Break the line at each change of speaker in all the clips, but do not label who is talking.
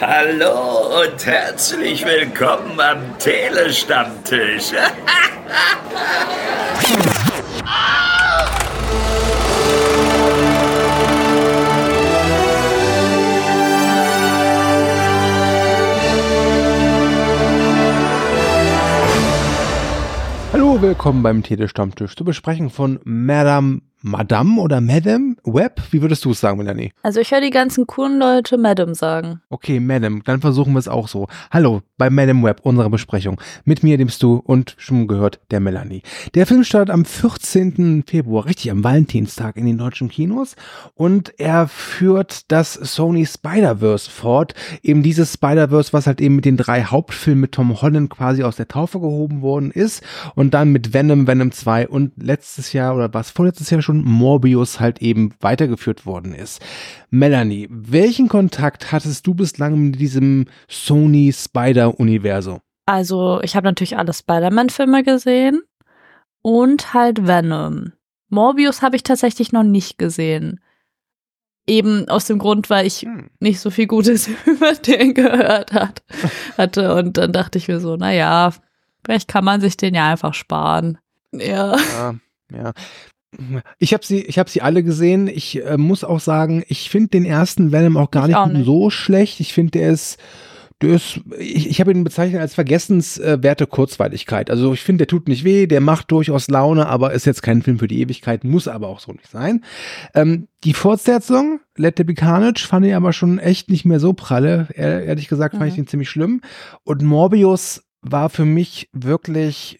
Hallo und herzlich willkommen am Telestammtisch.
Hallo, willkommen beim Telestammtisch zur Besprechung von Madame Web? Wie würdest du es sagen, Melanie?
Also ich höre die ganzen coolen Leute Madame sagen.
Okay, Madame, dann versuchen wir es auch so. Hallo, bei Madame Web, unserer Besprechung. Mit mir, dem Stu und schon gehört, der Melanie. Der Film startet am 14. Februar, richtig am Valentinstag in den deutschen Kinos und er führt das Sony Spider-Verse fort. Eben dieses Spider-Verse, was halt eben mit den 3 Hauptfilmen mit Tom Holland quasi aus der Taufe gehoben worden ist und dann mit Venom 2 und letztes Jahr oder was vorletztes Jahr schon Morbius halt eben weitergeführt worden ist. Melanie, welchen Kontakt hattest du bislang mit diesem Sony Spider-Universum?
Also ich habe natürlich alle Spider-Man-Filme gesehen und halt Venom. Morbius habe ich tatsächlich noch nicht gesehen. Eben aus dem Grund, weil ich nicht so viel Gutes über den gehört hatte. Und dann dachte ich mir so, naja, vielleicht kann man sich den ja einfach sparen. Ja.
Ich habe sie alle gesehen. Ich muss auch sagen, ich finde den ersten Venom auch gar nicht so schlecht. Ich finde, ich habe ihn bezeichnet als vergessenswerte Kurzweiligkeit. Also ich finde, der tut nicht weh, der macht durchaus Laune, aber ist jetzt kein Film für die Ewigkeit, muss aber auch so nicht sein. Die Fortsetzung, Let There Be Carnage, fand ich aber schon echt nicht mehr so pralle. Ehrlich gesagt fand ich den ziemlich schlimm. Und Morbius war für mich wirklich,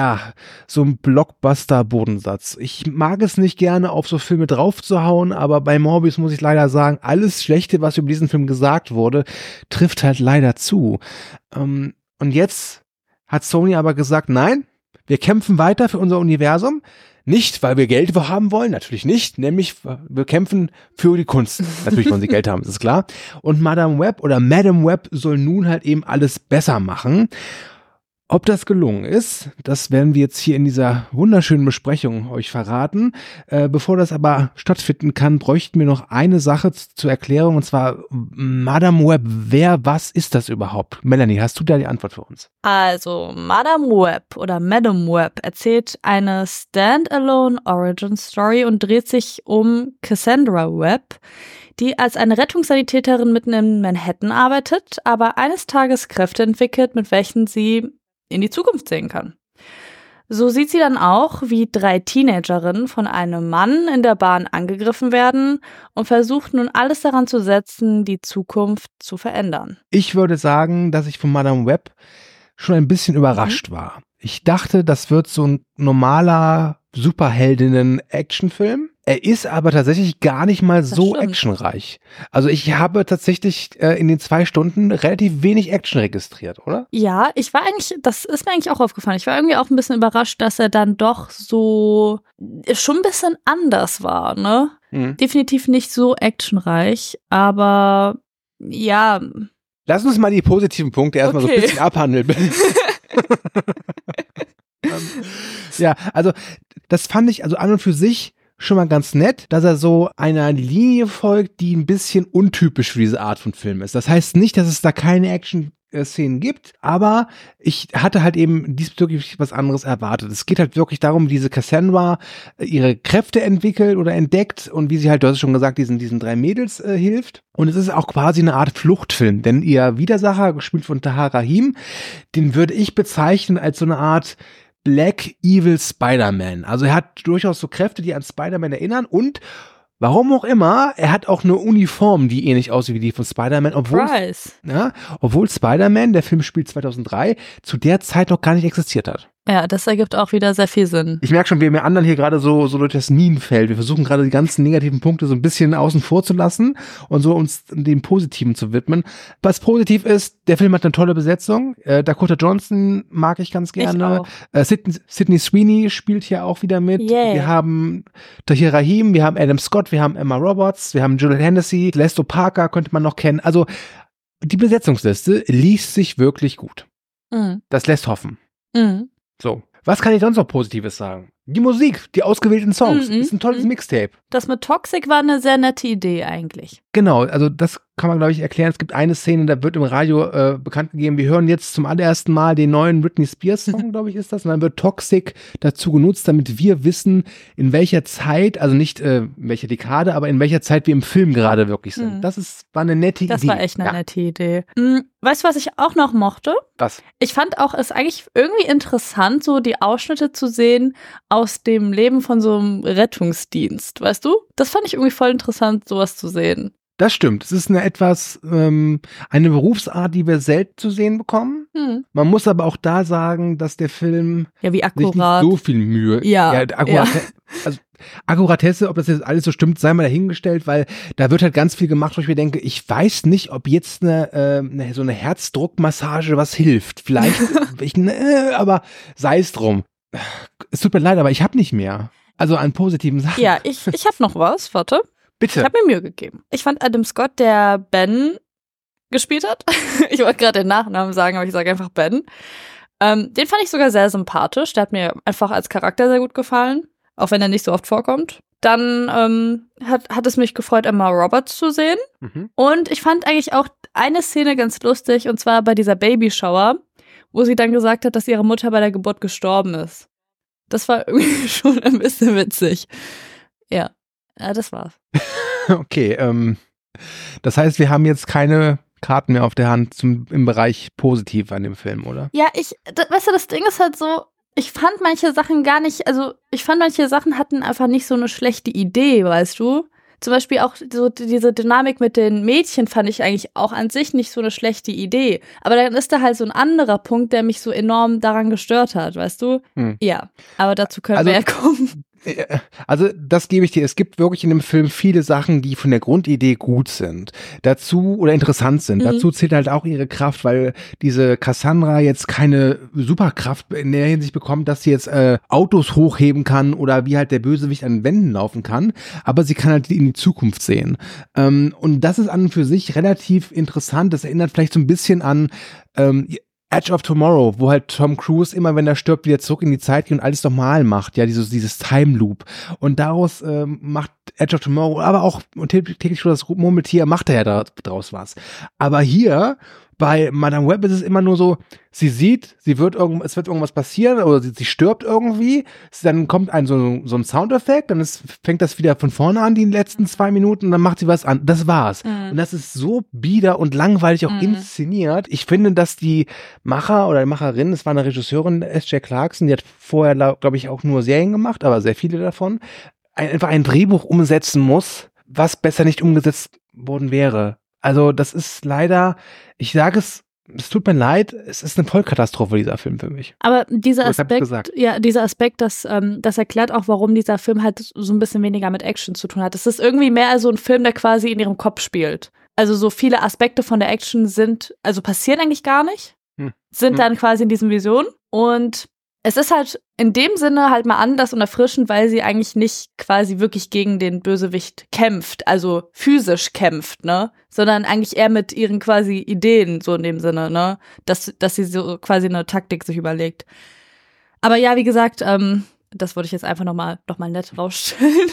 so ein Blockbuster-Bodensatz. Ich mag es nicht gerne, auf so Filme draufzuhauen, aber bei Morbius muss ich leider sagen, alles Schlechte, was über diesen Film gesagt wurde, trifft halt leider zu. Und jetzt hat Sony aber gesagt, nein, wir kämpfen weiter für unser Universum. Nicht, weil wir Geld haben wollen, natürlich nicht, nämlich wir kämpfen für die Kunst. Natürlich wollen sie Geld haben, das ist klar. Und Madame Web soll nun halt eben alles besser machen. Ob das gelungen ist, das werden wir jetzt hier in dieser wunderschönen Besprechung euch verraten. Bevor das aber stattfinden kann, bräuchten wir noch eine Sache zur Erklärung, und zwar Madame Web. Was ist das überhaupt? Melanie, hast du da die Antwort für uns?
Also Madame Web oder Madame Web erzählt eine Standalone Origin Story und dreht sich um Cassandra Webb, die als eine Rettungssanitäterin mitten in Manhattan arbeitet, aber eines Tages Kräfte entwickelt, mit welchen sie in die Zukunft sehen kann. So sieht sie dann auch, wie 3 Teenagerinnen von einem Mann in der Bahn angegriffen werden und versucht nun alles daran zu setzen, die Zukunft zu verändern.
Ich würde sagen, dass ich von Madame Web schon ein bisschen überrascht war. Ich dachte, das wird so ein normaler Superheldinnen-Actionfilm. Er ist aber tatsächlich gar nicht mal so actionreich. Also ich habe tatsächlich in den 2 Stunden relativ wenig Action registriert, oder?
Ja, das ist mir eigentlich auch aufgefallen. Ich war irgendwie auch ein bisschen überrascht, dass er dann doch so schon ein bisschen anders war, ne? Definitiv nicht so actionreich, aber ja.
Lass uns mal die positiven Punkte erstmal so ein bisschen abhandeln. Ja, also das fand ich also an und für sich schon mal ganz nett, dass er so einer Linie folgt, die ein bisschen untypisch für diese Art von Film ist. Das heißt nicht, dass es da keine Action-Szenen gibt, aber ich hatte halt eben diesbezüglich was anderes erwartet. Es geht halt wirklich darum, wie diese Cassandra ihre Kräfte entwickelt oder entdeckt und wie sie halt, du hast es schon gesagt, diesen 3 Mädels hilft. Und es ist auch quasi eine Art Fluchtfilm, denn ihr Widersacher, gespielt von Tahar Rahim, den würde ich bezeichnen als so eine Art Black Evil Spider-Man. Also er hat durchaus so Kräfte, die an Spider-Man erinnern und warum auch immer, er hat auch eine Uniform, die ähnlich aussieht wie die von Spider-Man, obwohl Spider-Man, der Film spielt 2003, zu der Zeit noch gar nicht existiert hat.
Ja, das ergibt auch wieder sehr viel Sinn.
Ich merke schon, wie mir anderen hier gerade so durch das Minenfeld. Wir versuchen gerade die ganzen negativen Punkte so ein bisschen außen vor zu lassen und so uns dem Positiven zu widmen. Was positiv ist, der Film hat eine tolle Besetzung. Dakota Johnson mag ich ganz gerne. Sydney Sweeney spielt hier auch wieder mit.
Yeah.
Wir haben Tahir Rahim, wir haben Adam Scott, wir haben Emma Roberts, wir haben Juliette Hennessy, Lesto Parker könnte man noch kennen. Also die Besetzungsliste liest sich wirklich gut. Das lässt hoffen. So, was kann ich sonst noch Positives sagen? Die Musik, die ausgewählten Songs, ist ein tolles Mixtape.
Das mit Toxic war eine sehr nette Idee eigentlich.
Genau, also das kann man, glaube ich, erklären. Es gibt eine Szene, da wird im Radio bekannt gegeben, wir hören jetzt zum allerersten Mal den neuen Britney Spears-Song, glaube ich, ist das. Und dann wird Toxic dazu genutzt, damit wir wissen, in welcher Zeit, also nicht in welcher Dekade, aber in welcher Zeit wir im Film gerade wirklich sind. Das war eine nette Idee.
Das war echt eine nette Idee. Weißt du, was ich auch noch mochte?
Was?
Ich fand auch es eigentlich irgendwie interessant, so die Ausschnitte zu sehen aus dem Leben von so einem Rettungsdienst, weißt du? Das fand ich irgendwie voll interessant, sowas zu sehen.
Das stimmt. Es ist eine Berufsart, die wir selten zu sehen bekommen. Man muss aber auch da sagen, dass der Film
wie akkurat.
sich nicht so viel Mühe. Also Akkuratesse, ob das jetzt alles so stimmt, sei mal dahingestellt, weil da wird halt ganz viel gemacht, wo ich mir denke, ich weiß nicht, ob jetzt so eine Herzdruckmassage was hilft. Vielleicht, aber sei es drum. Es tut mir leid, aber ich habe nicht mehr. Also an positiven Sachen.
Ja, ich habe noch was, warte.
Bitte.
Ich habe mir Mühe gegeben. Ich fand Adam Scott, der Ben gespielt hat. Ich wollte gerade den Nachnamen sagen, aber ich sage einfach Ben. Den fand ich sogar sehr sympathisch. Der hat mir einfach als Charakter sehr gut gefallen, auch wenn er nicht so oft vorkommt. Dann hat es mich gefreut, Emma Roberts zu sehen. Und ich fand eigentlich auch eine Szene ganz lustig, und zwar bei dieser Babyshower, wo sie dann gesagt hat, dass ihre Mutter bei der Geburt gestorben ist. Das war irgendwie schon ein bisschen witzig. Ja, das war's.
Okay, das heißt, wir haben jetzt keine Karten mehr auf der Hand im Bereich positiv an dem Film, oder?
Ja, weißt du, das Ding ist halt so, ich fand manche Sachen hatten einfach nicht so eine schlechte Idee, weißt du? Zum Beispiel auch so diese Dynamik mit den Mädchen fand ich eigentlich auch an sich nicht so eine schlechte Idee. Aber dann ist da halt so ein anderer Punkt, der mich so enorm daran gestört hat, weißt du? Ja, aber dazu können wir ja kommen.
Also das gebe ich dir. Es gibt wirklich in dem Film viele Sachen, die von der Grundidee gut sind. Dazu oder interessant sind. Dazu zählt halt auch ihre Kraft, weil diese Cassandra jetzt keine Superkraft in der Hinsicht bekommt, dass sie jetzt Autos hochheben kann oder wie halt der Bösewicht an Wänden laufen kann. Aber sie kann halt in die Zukunft sehen. Und das ist an und für sich relativ interessant. Das erinnert vielleicht so ein bisschen an Edge of Tomorrow, wo halt Tom Cruise immer, wenn er stirbt, wieder zurück in die Zeit geht und alles normal macht, ja, dieses Time Loop. Und daraus macht Edge of Tomorrow, aber auch und täglich schon das Murmeltier, macht er ja daraus was. Aber hier bei Madame Web ist es immer nur so, sie sieht, es wird irgendwas passieren oder sie stirbt irgendwie, dann kommt so ein Soundeffekt, dann fängt das wieder von vorne an, die letzten 2 Minuten, und dann macht sie was an. Das war's. Und das ist so bieder und langweilig auch inszeniert. Ich finde, dass die Macher oder die Macherin, das war eine Regisseurin, S.J. Clarkson, die hat vorher, glaube ich, auch nur Serien gemacht, aber sehr viele davon, einfach ein Drehbuch umsetzen muss, was besser nicht umgesetzt worden wäre. Also das ist leider, ich sage es tut mir leid, es ist eine Vollkatastrophe, dieser Film für mich.
Aber dieser Aspekt, das erklärt auch, warum dieser Film halt so ein bisschen weniger mit Action zu tun hat. Es ist irgendwie mehr so ein Film, der quasi in ihrem Kopf spielt. Also so viele Aspekte von der Action passieren eigentlich gar nicht, sind dann quasi in diesen Visionen, und es ist halt in dem Sinne halt mal anders und erfrischend, weil sie eigentlich nicht quasi wirklich gegen den Bösewicht kämpft, also physisch kämpft, ne? Sondern eigentlich eher mit ihren quasi Ideen, so in dem Sinne, ne? Dass sie so quasi eine Taktik sich überlegt. Aber ja, wie gesagt, das wollte ich jetzt einfach noch mal nett rausstellen.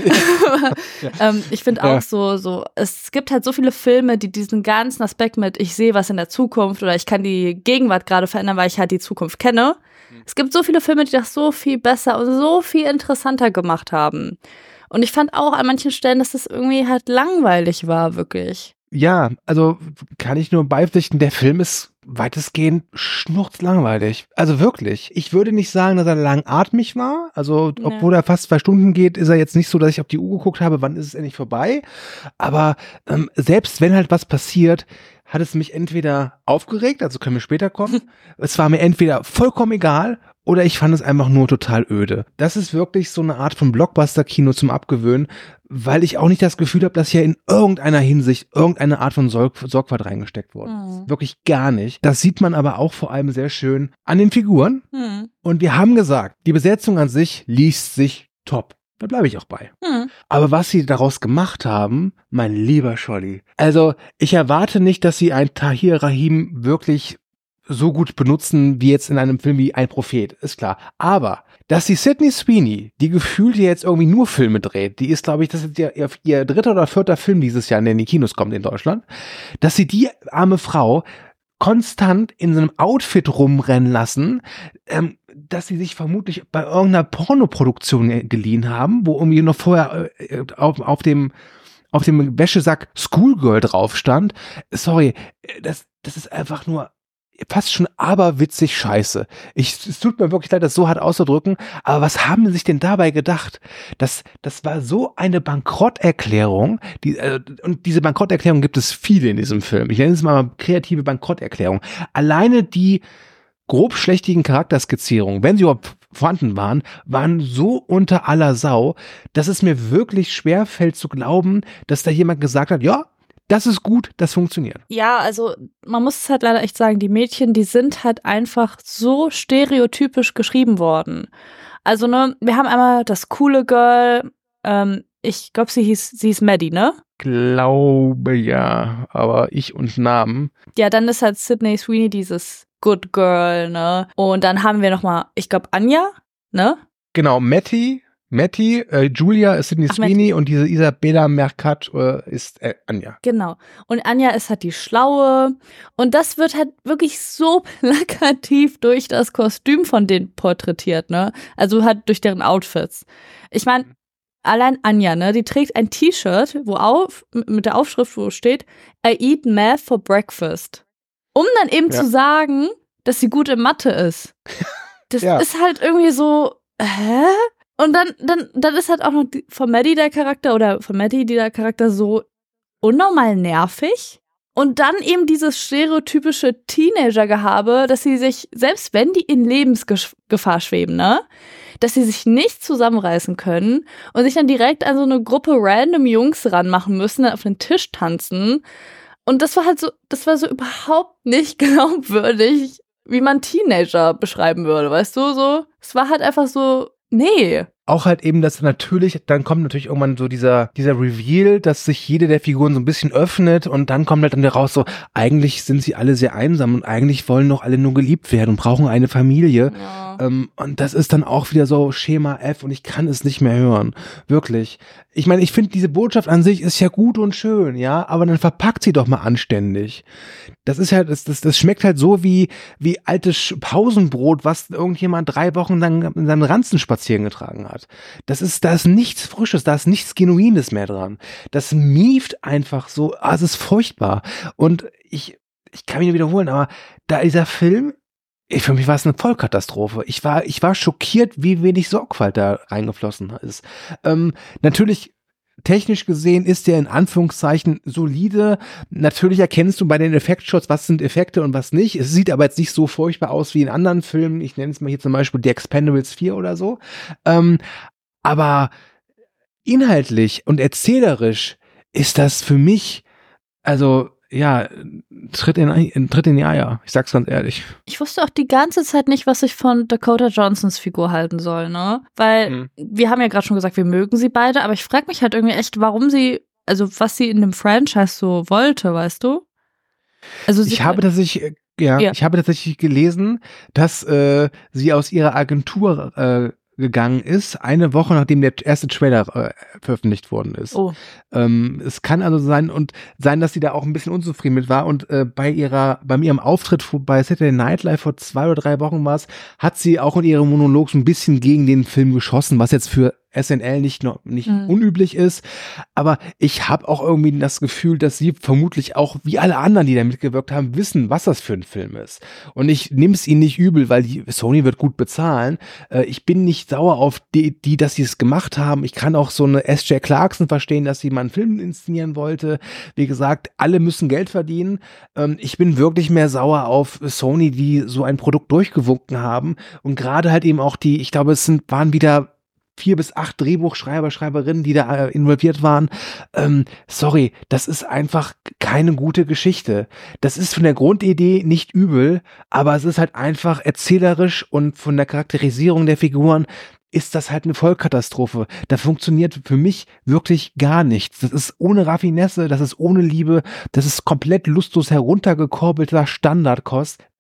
Ich finde auch so, es gibt halt so viele Filme, die diesen ganzen Aspekt mit, ich sehe was in der Zukunft oder ich kann die Gegenwart gerade verändern, weil ich halt die Zukunft kenne. Es gibt so viele Filme, die das so viel besser und so viel interessanter gemacht haben. Und ich fand auch an manchen Stellen, dass das irgendwie halt langweilig war, wirklich.
Ja, also kann ich nur beipflichten, der Film ist weitestgehend schnurzlangweilig. Also wirklich. Ich würde nicht sagen, dass er langatmig war. Also obwohl er fast 2 Stunden geht, ist er jetzt nicht so, dass ich auf die Uhr geguckt habe, wann ist es endlich vorbei. Aber selbst wenn halt was passiert, hat es mich entweder aufgeregt, also können wir später kommen, es war mir entweder vollkommen egal oder ich fand es einfach nur total öde. Das ist wirklich so eine Art von Blockbuster-Kino zum Abgewöhnen, weil ich auch nicht das Gefühl habe, dass hier in irgendeiner Hinsicht irgendeine Art von Sorgfalt reingesteckt worden ist. Wirklich gar nicht. Das sieht man aber auch vor allem sehr schön an den Figuren. Und wir haben gesagt, die Besetzung an sich liest sich top. Da bleibe ich auch bei. Aber was sie daraus gemacht haben, mein lieber Scholli. Also, ich erwarte nicht, dass sie ein Tahir Rahim wirklich so gut benutzen wie jetzt in einem Film wie Ein Prophet, ist klar. Aber, dass die Sydney Sweeney, die gefühlt jetzt irgendwie nur Filme dreht, die ist, glaube ich, das ist ihr 3. oder 4. Film dieses Jahr, der in die Kinos kommt in Deutschland, dass sie die arme Frau konstant in so einem Outfit rumrennen lassen, dass sie sich vermutlich bei irgendeiner Pornoproduktion geliehen haben, wo irgendwie noch vorher auf dem Wäschesack Schoolgirl drauf stand. Sorry, das ist einfach nur fast schon aberwitzig scheiße. Es tut mir wirklich leid, das so hart auszudrücken, aber was haben sie sich denn dabei gedacht? Das war so eine Bankrotterklärung, und diese Bankrotterklärung gibt es viele in diesem Film. Ich nenne es mal kreative Bankrotterklärung. Alleine die grobschlächtigen Charakterskizzierungen, wenn sie überhaupt vorhanden waren so unter aller Sau, dass es mir wirklich schwerfällt zu glauben, dass da jemand gesagt hat, ja, das ist gut, das funktioniert.
Ja, also man muss es halt leider echt sagen, die Mädchen, die sind halt einfach so stereotypisch geschrieben worden. Also ne, wir haben einmal das coole Girl, ich glaube, sie hieß Maddie, ne?
Glaube ja, aber ich und Namen.
Ja, dann ist halt Sydney Sweeney dieses Good Girl, ne? Und dann haben wir nochmal, ich glaube, Anja, ne?
Genau, Matty, Julia ist Sydney Sweeney und diese Isabella Mercat ist Anja.
Genau. Und Anja ist halt die Schlaue. Und das wird halt wirklich so plakativ durch das Kostüm von denen porträtiert, ne? Also halt durch deren Outfits. Ich meine, allein Anja, ne? Die trägt ein T-Shirt, mit der Aufschrift, wo steht, I eat math for breakfast. Um dann eben zu sagen, dass sie gut in Mathe ist. Das ist halt irgendwie so, hä? Und dann ist halt auch noch von Maddie der Charakter so unnormal nervig. Und dann eben dieses stereotypische Teenager-Gehabe, dass sie sich, selbst wenn die in Lebensgefahr schweben, ne, dass sie sich nicht zusammenreißen können und sich dann direkt an so eine Gruppe random Jungs ranmachen müssen, dann auf den Tisch tanzen. Und das war so überhaupt nicht glaubwürdig, wie man Teenager beschreiben würde, weißt du, so. Es war halt einfach so, nee.
Auch halt eben, dass dann kommt natürlich irgendwann so dieser Reveal, dass sich jede der Figuren so ein bisschen öffnet und dann kommt halt dann raus so, eigentlich sind sie alle sehr einsam und eigentlich wollen doch alle nur geliebt werden und brauchen eine Familie. Ja. Und das ist dann auch wieder so Schema F und ich kann es nicht mehr hören. Wirklich. Ich meine, ich finde, diese Botschaft an sich ist ja gut und schön, ja, aber dann verpackt sie doch mal anständig. Das ist ja, das schmeckt halt so wie altes Pausenbrot, was irgendjemand 3 Wochen lang in seinen Ranzen spazieren getragen hat. Da ist nichts Frisches, da ist nichts Genuines mehr dran. Das mieft einfach so, es ist furchtbar. Und ich kann mich nur wiederholen, aber dieser Film, für mich war es eine Vollkatastrophe. Ich war schockiert, wie wenig Sorgfalt da reingeflossen ist. Natürlich, technisch gesehen ist der in Anführungszeichen solide. Natürlich erkennst du bei den Effektshots, was sind Effekte und was nicht. Es sieht aber jetzt nicht so furchtbar aus wie in anderen Filmen. Ich nenne es mal hier zum Beispiel The Expendables 4 oder so. Aber inhaltlich und erzählerisch ist das für mich, also ja, Tritt in die Eier. Ich sag's ganz ehrlich.
Ich wusste auch die ganze Zeit nicht, was ich von Dakota Johnsons Figur halten soll, ne? Weil wir haben ja gerade schon gesagt, wir mögen sie beide, aber ich frage mich halt irgendwie echt, was sie in dem Franchise so wollte, weißt du? Also
ich habe tatsächlich gelesen, dass sie aus ihrer Agentur gegangen ist, eine Woche nachdem der erste Trailer veröffentlicht worden ist. Oh. Es kann also sein, dass sie da auch ein bisschen unzufrieden mit war und bei ihrem Auftritt bei Saturday Night Live vor 2 oder 3 Wochen war es, hat sie auch in ihrem Monolog so ein bisschen gegen den Film geschossen, was jetzt für SNL nicht unüblich ist, aber ich habe auch irgendwie das Gefühl, dass sie vermutlich auch, wie alle anderen, die da mitgewirkt haben, wissen, was das für ein Film ist. Und ich nehme es ihnen nicht übel, weil Sony wird gut bezahlen. Ich bin nicht sauer auf die, dass sie es gemacht haben. Ich kann auch so eine S.J. Clarkson verstehen, dass sie mal einen Film inszenieren wollte. Wie gesagt, alle müssen Geld verdienen. Ich bin wirklich mehr sauer auf Sony, die so ein Produkt durchgewunken haben. Und gerade halt eben auch ich glaube, waren wieder 4 bis 8 Drehbuchschreiberinnen, die da involviert waren. Sorry, das ist einfach keine gute Geschichte. Das ist von der Grundidee nicht übel, aber es ist halt einfach erzählerisch und von der Charakterisierung der Figuren ist das halt eine Vollkatastrophe. Da funktioniert für mich wirklich gar nichts. Das ist ohne Raffinesse, das ist ohne Liebe, das ist komplett lustlos heruntergekurbelter Standardkost.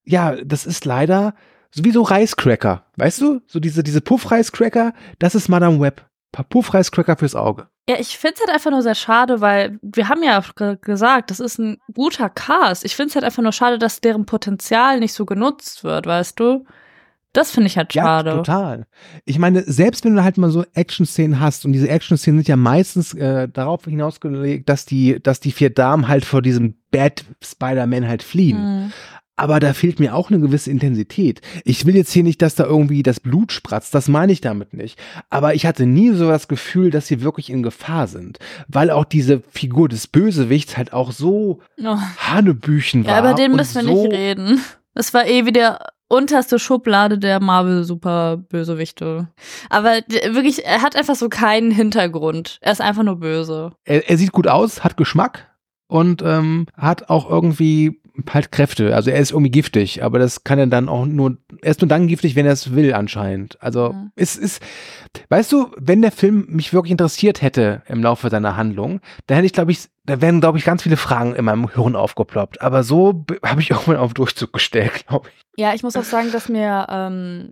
ja, das ist leider sowieso Reiscracker, weißt du? So diese Puff-Reiscracker, das ist Madame Web. Puff-Reiscracker fürs Auge.
Ja, ich find's halt einfach nur sehr schade, weil wir haben ja gesagt, das ist ein guter Cast. Ich find's halt einfach nur schade, dass deren Potenzial nicht so genutzt wird, weißt du? Das finde ich halt schade.
Ja, total. Ich meine, selbst wenn du halt mal so Action-Szenen hast, und diese Action-Szenen sind ja meistens darauf hinausgelegt, dass die 4 Damen halt vor diesem Bad Spider-Man halt fliehen. Aber da fehlt mir auch eine gewisse Intensität. Ich will jetzt hier nicht, dass da irgendwie das Blut spratzt, das meine ich damit nicht. Aber ich hatte nie so das Gefühl, dass sie wirklich in Gefahr sind. Weil auch diese Figur des Bösewichts halt auch so Hanebüchen war.
Ja, über den müssen wir nicht reden. Das war wie der unterste Schublade der Marvel-Super-Bösewichte. Aber wirklich, er hat einfach so keinen Hintergrund. Er ist einfach nur böse.
Er sieht gut aus, hat Geschmack und hat auch irgendwie halt Kräfte. Also er ist irgendwie giftig, aber das kann er dann auch er ist nur dann giftig, wenn er es will anscheinend. Also es ist, weißt du, wenn der Film mich wirklich interessiert hätte im Laufe seiner Handlung, dann hätte ich, da wären, glaube ich, ganz viele Fragen in meinem Hirn aufgeploppt. Aber so habe ich irgendwann auf Durchzug gestellt, glaube ich.
Ja, ich muss auch sagen, dass mir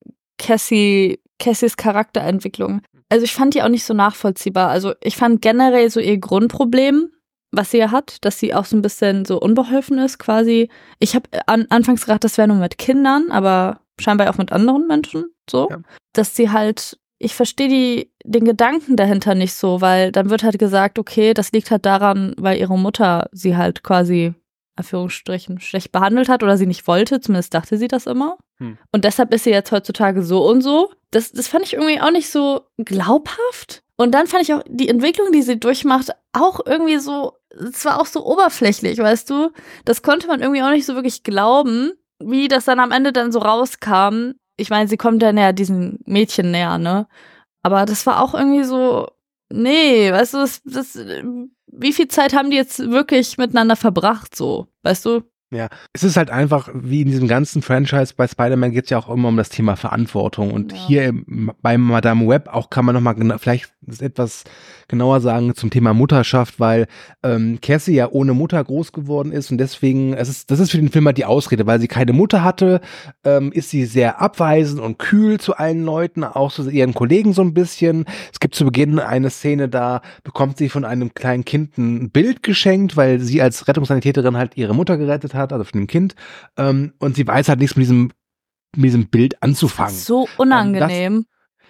Cassies Charakterentwicklung, also ich fand die auch nicht so nachvollziehbar. Also ich fand generell so ihr Grundproblem, was sie ja hat, dass sie auch so ein bisschen so unbeholfen ist quasi. Ich habe anfangs gedacht, das wäre nur mit Kindern, aber scheinbar auch mit anderen Menschen so. Ja. Dass sie halt, ich verstehe den Gedanken dahinter nicht so, weil dann wird halt gesagt, okay, das liegt halt daran, weil ihre Mutter sie halt quasi Anführungsstrichen schlecht behandelt hat oder sie nicht wollte, zumindest dachte sie das immer. Und deshalb ist sie jetzt heutzutage so und so. Das fand ich irgendwie auch nicht so glaubhaft. Und dann fand ich auch die Entwicklung, die sie durchmacht, auch irgendwie so, es war auch so oberflächlich, weißt du? Das konnte man irgendwie auch nicht so wirklich glauben, wie das dann am Ende dann so rauskam. Ich meine, sie kommt dann ja diesen Mädchen näher, ne? Aber das war auch irgendwie so, nee, weißt du, wie viel Zeit haben die jetzt wirklich miteinander verbracht, so, weißt du?
Ja, es ist halt einfach, wie in diesem ganzen Franchise bei Spider-Man geht es ja auch immer um das Thema Verantwortung. Und hier bei Madame Web auch kann man nochmal vielleicht etwas genauer sagen zum Thema Mutterschaft, weil Cassie ja ohne Mutter groß geworden ist und deswegen, das ist für den Film halt die Ausrede, weil sie keine Mutter hatte, ist sie sehr abweisend und kühl zu allen Leuten, auch zu ihren Kollegen so ein bisschen. Es gibt zu Beginn eine Szene, da bekommt sie von einem kleinen Kind ein Bild geschenkt, weil sie als Rettungssanitäterin halt ihre Mutter gerettet hat, also von dem Kind, und sie weiß halt nichts mit diesem Bild anzufangen.
So unangenehm.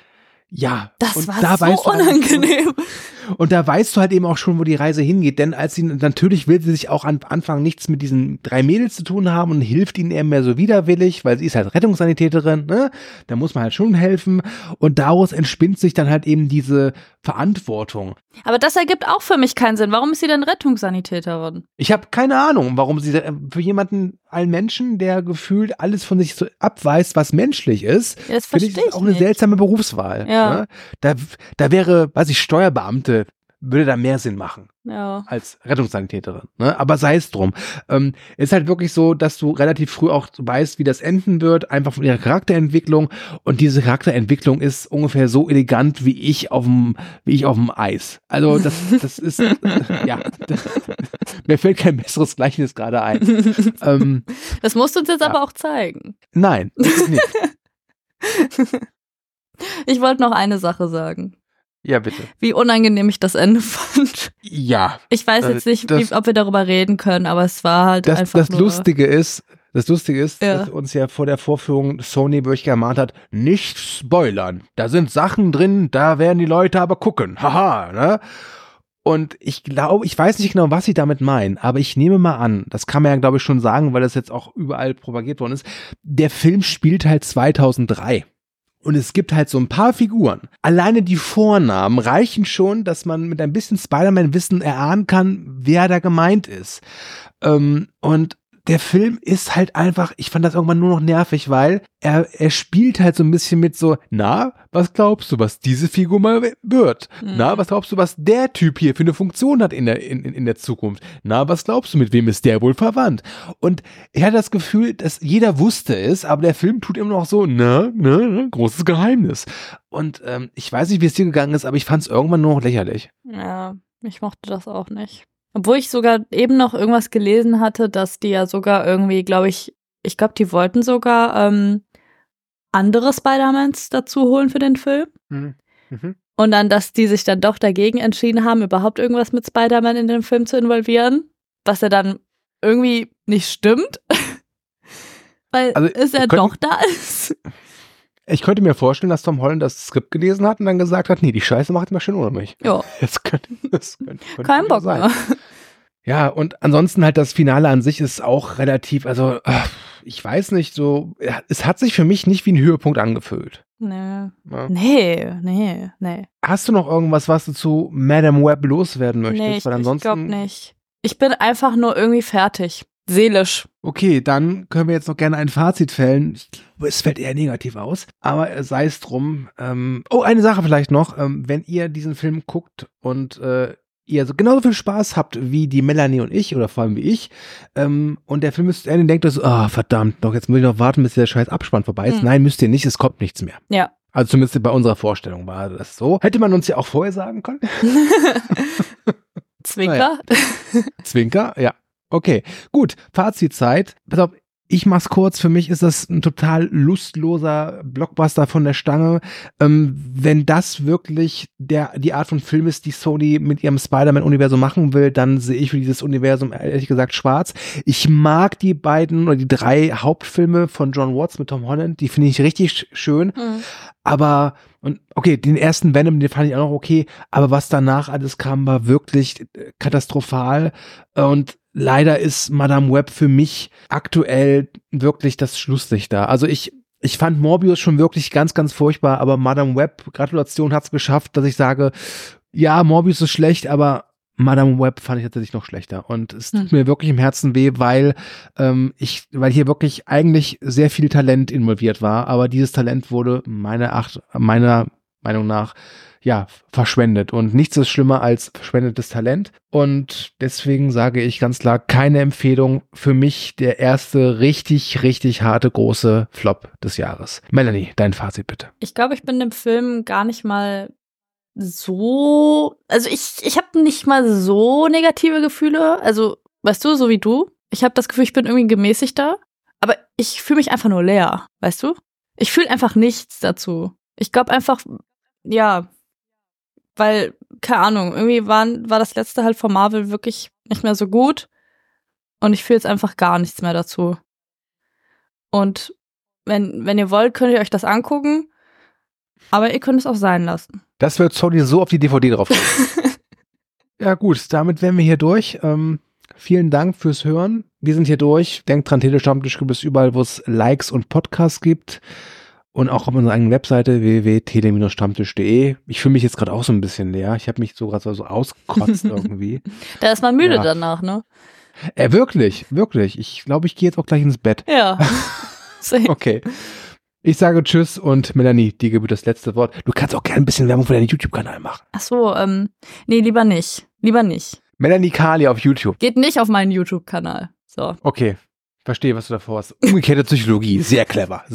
Das
war so unangenehm.
Und da weißt du halt eben auch schon, wo die Reise hingeht, denn natürlich will sie sich auch am Anfang nichts mit diesen 3 Mädels zu tun haben und hilft ihnen eher mehr so widerwillig, weil sie ist halt Rettungssanitäterin, ne? Da muss man halt schon helfen und daraus entspinnt sich dann halt eben diese Verantwortung.
Aber das ergibt auch für mich keinen Sinn. Warum ist sie denn Rettungssanitäterin?
Ich habe keine Ahnung, warum sie für jemanden, einen Menschen, der gefühlt alles von sich so abweist, was menschlich ist,
ja,
finde ich das auch eine seltsame Berufswahl.
Ja.
Ne? Da wäre, weiß ich, Steuerbeamte würde da mehr Sinn machen als Rettungssanitäterin. Ne? Aber sei es drum. Ist halt wirklich so, dass du relativ früh auch weißt, wie das enden wird, einfach von ihrer Charakterentwicklung. Und diese Charakterentwicklung ist ungefähr so elegant wie ich auf dem Eis. Also das ist, mir fällt kein besseres Gleichnis gerade ein.
Das musst du uns jetzt aber auch zeigen.
Nein, nicht.
Ich wollte noch eine Sache sagen.
Ja, bitte.
Wie unangenehm ich das Ende fand.
Ja.
Ich weiß jetzt nicht, ob wir darüber reden können, aber es war halt einfach
das Lustige ist, dass uns ja vor der Vorführung Sony wirklich gemahnt hat, nicht spoilern. Da sind Sachen drin, da werden die Leute aber gucken. Haha, ne? Und ich weiß nicht genau, was sie damit meinen, aber ich nehme mal an, das kann man ja, glaube ich, schon sagen, weil das jetzt auch überall propagiert worden ist, der Film spielt halt 2003. Und es gibt halt so ein paar Figuren. Alleine die Vornamen reichen schon, dass man mit ein bisschen Spider-Man-Wissen erahnen kann, wer da gemeint ist. Und der Film ist halt einfach, ich fand das irgendwann nur noch nervig, weil er spielt halt so ein bisschen mit so, na, was glaubst du, was diese Figur mal wird? Na, was glaubst du, was der Typ hier für eine Funktion hat in der Zukunft? Na, was glaubst du, mit wem ist der wohl verwandt? Und ich hatte das Gefühl, dass jeder wusste es, aber der Film tut immer noch so, großes Geheimnis. Und ich weiß nicht, wie es dir gegangen ist, aber ich fand es irgendwann nur noch lächerlich.
Ja, ich mochte das auch nicht. Obwohl ich sogar eben noch irgendwas gelesen hatte, dass die ja sogar irgendwie, glaube ich, ich glaube, die wollten sogar andere Spider-Mans dazu holen für den Film. Mhm. Und dann, dass die sich dann doch dagegen entschieden haben, überhaupt irgendwas mit Spider-Man in den Film zu involvieren, was ja dann irgendwie nicht stimmt, weil es ja doch da ist.
Ich könnte mir vorstellen, dass Tom Holland das Skript gelesen hat und dann gesagt hat, nee, die Scheiße macht immer schön ohne mich.
Ja.
Das könnte
kein Bock sein. Mehr.
Ja, und ansonsten halt das Finale an sich ist auch relativ, also ich weiß nicht, so, es hat sich für mich nicht wie ein Höhepunkt angefühlt.
Nee. Ja. Nee.
Hast du noch irgendwas, was du zu Madame Web loswerden möchtest?
Nee, ich glaube nicht. Ich bin einfach nur irgendwie fertig. Seelisch.
Okay, dann können wir jetzt noch gerne ein Fazit fällen. Es fällt eher negativ aus, aber sei es drum. Eine Sache vielleicht noch. Wenn ihr diesen Film guckt und ihr so genauso viel Spaß habt wie die Melanie und ich, oder vor allem wie ich, und der Film ist zu Ende, denkt ihr so, verdammt, jetzt muss ich noch warten, bis der scheiß Abspann vorbei ist. Nein, müsst ihr nicht, es kommt nichts mehr.
Ja.
Also zumindest bei unserer Vorstellung war das so. Hätte man uns ja auch vorher sagen können.
Zwinker.
Naja. Zwinker, ja. Okay, gut, Fazitzeit. Pass auf, ich mach's kurz, für mich ist das ein total lustloser Blockbuster von der Stange. Wenn das wirklich die Art von Film ist, die Sony mit ihrem Spider-Man-Universum machen will, dann sehe ich für dieses Universum ehrlich gesagt schwarz. Ich mag die beiden oder die 3 Hauptfilme von John Watts mit Tom Holland, die finde ich richtig schön. Aber, und okay, den ersten Venom, den fand ich auch noch okay, aber was danach alles kam, war wirklich katastrophal und leider ist Madame Web für mich aktuell wirklich das Schlusslicht da. Also ich fand Morbius schon wirklich ganz, ganz furchtbar, aber Madame Web, Gratulation, hat's geschafft, dass ich sage, ja, Morbius ist schlecht, aber Madame Web fand ich tatsächlich noch schlechter. Und es tut mir wirklich im Herzen weh, weil hier wirklich eigentlich sehr viel Talent involviert war, aber dieses Talent wurde meiner Meinung nach verschwendet. Und nichts ist schlimmer als verschwendetes Talent. Und deswegen sage ich ganz klar, keine Empfehlung. Für mich der erste richtig, richtig harte, große Flop des Jahres. Melanie, dein Fazit bitte.
Ich glaube, ich bin dem Film gar nicht mal so, also ich habe nicht mal so negative Gefühle. Also, weißt du, so wie du. Ich habe das Gefühl, ich bin irgendwie gemäßigter. Aber ich fühle mich einfach nur leer, weißt du? Ich fühle einfach nichts dazu. Ich glaube einfach, weil, keine Ahnung, irgendwie war das letzte halt von Marvel wirklich nicht mehr so gut und ich fühle jetzt einfach gar nichts mehr dazu. Und wenn ihr wollt, könnt ihr euch das angucken, aber ihr könnt es auch sein lassen.
Das wird Sony so auf die DVD drauf. Ja gut, damit wären wir hier durch. Vielen Dank fürs Hören. Wir sind hier durch. Denkt dran, Telestammtisch gibt es überall, wo es Likes und Podcasts gibt. Und auch auf unserer eigenen Webseite www.tele-stammtisch.de. Ich fühle mich jetzt gerade auch so ein bisschen leer. Ich habe mich so gerade so ausgekotzt irgendwie.
Da ist man müde danach, ne?
Wirklich. Ich glaube, ich gehe jetzt auch gleich ins Bett.
Ja.
Okay. Ich sage Tschüss und Melanie, dir gebührt das letzte Wort. Du kannst auch gerne ein bisschen Werbung für deinen YouTube-Kanal machen.
Ach so, nee, lieber nicht.
Melanie Kali auf YouTube.
Geht nicht auf meinen YouTube-Kanal. So.
Okay. Verstehe, was du davor hast. Umgekehrte Psychologie. Sehr clever.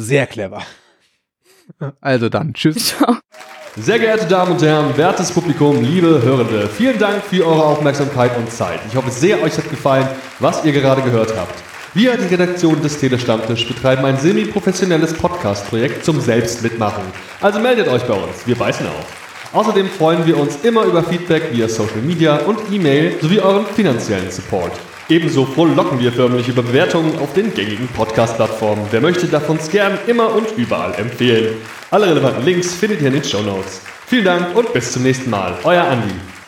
Also dann, tschüss.
Ciao.
Sehr geehrte Damen und Herren, wertes Publikum, liebe Hörende, vielen Dank für eure Aufmerksamkeit und Zeit. Ich hoffe sehr, euch hat gefallen, was ihr gerade gehört habt. Wir, die Redaktion des Telestammtisch, betreiben ein semi-professionelles Podcast-Projekt zum Selbstmitmachen. Also meldet euch bei uns, wir beißen auf. Außerdem freuen wir uns immer über Feedback via Social Media und E-Mail sowie euren finanziellen Support. Ebenso frohlocken wir förmlich über Bewertungen auf den gängigen Podcast-Plattformen. Wer möchte, darf uns gern immer und überall empfehlen. Alle relevanten Links findet ihr in den Shownotes. Vielen Dank und bis zum nächsten Mal. Euer Andi.